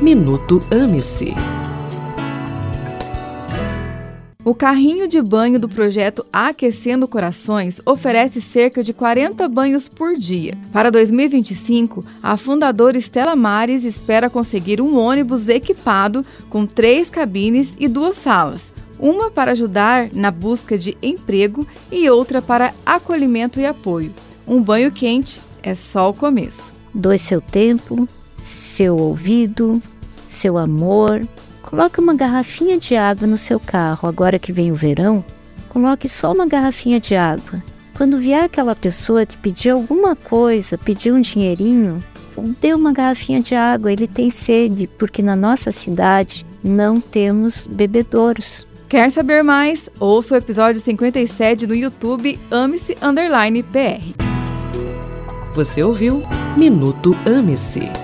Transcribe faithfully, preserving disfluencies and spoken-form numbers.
Minuto Ame-se. O carrinho de banho do projeto Aquecendo Corações oferece cerca de quarenta banhos por dia. Para dois mil e vinte e cinco, a fundadora Estela Mares espera conseguir um ônibus equipado com três cabines e duas salas. Uma para ajudar na busca de emprego e outra para acolhimento e apoio. Um banho quente é só o começo. Doe seu tempo, seu ouvido, seu amor. Coloque uma garrafinha de água no seu carro. Agora que vem o verão, coloque só uma garrafinha de água. Quando vier aquela pessoa te pedir alguma coisa, pedir um dinheirinho, dê uma garrafinha de água. Ele tem sede, porque na nossa cidade não temos bebedouros. Quer saber mais? Ouça o episódio cinquenta e sete no YouTube Ame-se Underline P R. Você ouviu Minuto Ame-se.